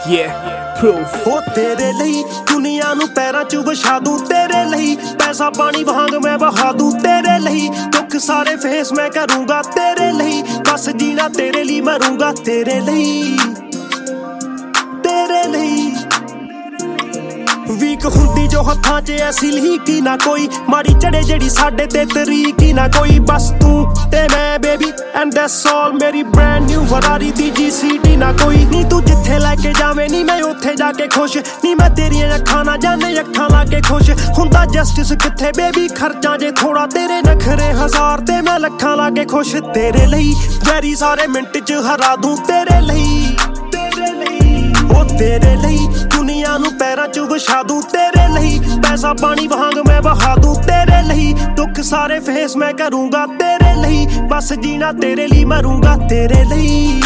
proof ਉਹ ਤੇਰੇ ਲਈ ਦੁਨੀਆ ਨੂੰ ਪੈਰਾਂ 'ਚ ਵਿਛਾ ਦੂੰ ਤੇਰੇ ਲਈ ਪੈਸਾ ਪਾਣੀ ਵਾਂਗ ਮੈਂ ਬਹਾ ਦੂੰ ਤੇਰੇ ਲਈ ਦੁੱਖ ਸਾਰੇ ਫੇਸ ਮੈਂ ਕਰੂੰਗਾ ਤੇਰੇ ਲਈ ਬਸ ਜੀਣਾ ਤੇਰੇ ਲਈ ਮਰੂੰਗਾ ਤੇਰੇ ਲਈ ਤੇਰੇ ਲਈ ਵੀਕ ਹੁੰਦੀ ਜੋ ਹੱਥਾਂ 'ਚ ਐਸੀ ਲੀਕ ਹੀ ਨਾ ਕੋਈ ਮਾੜੀ ਚੜੇ ਜਿਹੜੀ ਸਾਡੇ ਤੇ ਤਰੀਕ ਹੀ ਨਾ ਕੋਈ ਬਸ ਤੂੰ ਤੇ ਮੈਂ ਬੇਬੀ ਐਂਡ ਦੈਟਸ ਆਲ ਮੇਰੀ ਬ੍ਰੈਂਡ ਨਿਊ ਫਰਾਰੀ ਦੀ GCD ਨਾ ਕੋਈ ਨੀ ਤੂੰ ਜਿੱਥੇ ਲੈ ਕੇ ਜਾਵੇਂ ਨੀ ਮੈਂ ਉੱਥੇ ਜਾ ਕੇ ਖੁਸ਼ ਨੀ ਮੈਂ ਤੇਰੀਆਂ ਅੱਖਾਂ ਨਾ ਜਾਣੇ ਅੱਖਾਂ ਲਾ ਕੇ ਖੁਸ਼ ਹੁੰਦਾ ਜਸਟਿਸ ਕਿੱਥੇ ਬੇਬੀ ਖਰਚਾਂ ਜੇ ਥੋੜਾ ਤੇਰੇ ਨਖਰੇ ਹਜ਼ਾਰ ਤੇ ਮੈਂ ਲੱਖਾਂ ਲਾ ਕੇ ਖੁਸ਼ ਤੇਰੇ ਲਈ ਵੈਰੀ ਸਾਰੇ ਮਿੰਟ 'ਚ ਹਰਾ ਦੂੰ ਤੇਰੇ ਲਈ ਉਹ ਤੇਰੇ ਲਈ ਦੁਨੀਆ ਨੂੰ ਪੈਰਾਂ 'ਚ ਵਿਛਾ ਦੂੰ ਤੇਰੇ ਲਈ ਪੈਸਾ ਪਾਣੀ ਵਾਂਗ ਮੈਂ ਬਹਾ ਦੂੰ ਤੇਰੇ ਲਈ ਦੁੱਖ ਸਾਰੇ ਫੇਸ ਮੈਂ ਕਰੂੰਗਾ ਤੇਰੇ ਲਈ ਬਸ ਜੀਣਾ ਤੇਰੇ ਲਈ ਮਰੂੰਗਾ ਤੇਰੇ ਲਈ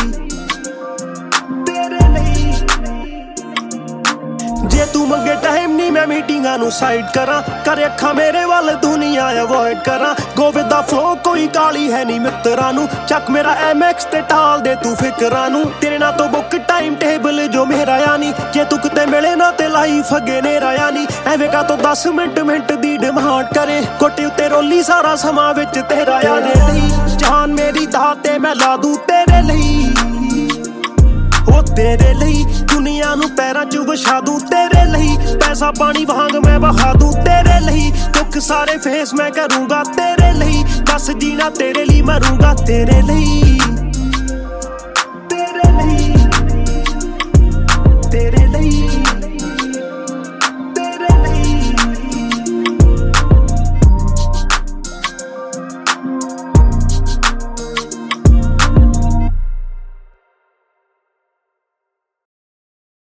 ਜੇ ਤੂੰ ਮੰਗੇ ਟਾਈਮ ਨੀ ਮੈਂ ਮੀਟਿੰਗਾਂ ਨੂੰ ਸਾਈਡ ਕਰਾਂ ਕਰ ਅੱਖਾਂ ਮੇਰੇ ਵੱਲ ਦੁਨੀਆ ਅਵੋਇਡ ਕਰਾਂ ਗੋ ਵਿਦ ਦਾ ਫਲੋ ਕੋਈ ਕਾਲੀ ਹੈ ਨੀ ਮਿੱਤਰਾਂ ਨੂੰ ਚੱਕ ਮੇਰਾ MX ਤੇ ਟਾਲ ਦੇ ਤੂੰ ਫਿਕਰਾਂ ਨੂੰ ਤੇਰੇ ਨਾਲ ਤੋਂ ਬੁੱਕ ਟਾਈਮ ਟੇਬਲ ਜੋ ਮੇਰਾ ਯਾਨੀ ਜੇ ਤੂੰ ਕਿਤੇ ਮਿਲੇ ਨਾ ਤੇ ਲਾਈਫ ਅੱਗੇ ਨੇਰਾ ਯਾਨੀ ਐਵੇਂ ਕਾ ਤੋਂ 10 ਮਿੰਟ ਦੀ ਡਿਮਾਂਡ ਕਰੇ ਕੋਟੇ ਉੱਤੇ ਰੋਲੀ ਸਾਰਾ ਸਮਾਂ ਵਿੱਚ ਤੇਰਾ ਯਾਰੇ ਲਈ ਜਾਨ ਮੇਰੀ ਦਾ ਤੇ ਮੈਂ ਲਾ ਦੂੰ ਤੇਰੇ ਲਈ ਉਹ ਤੇਰੇ ਲਈ ਦੁਨੀਆ ਨੂੰ ਪੈਰਾਂ 'ਚ ਵਿਛਾ ਦੂੰ ਤੇਰੇ ਲਈ ਪੈਸਾ ਪਾਣੀ ਵਾਂਗ ਮੈਂ ਬਹਾ ਦੂੰ ਤੇਰੇ ਲਈ ਦੁੱਖ ਸਾਰੇ ਫੇਸ ਮੈਂ ਕਰੂੰਗਾ ਤੇਰੇ ਲਈ ਬਸ ਜੀਣਾ ਤੇਰੇ ਲਈ ਮਰੂੰਗਾ ਤੇਰੇ ਲਈ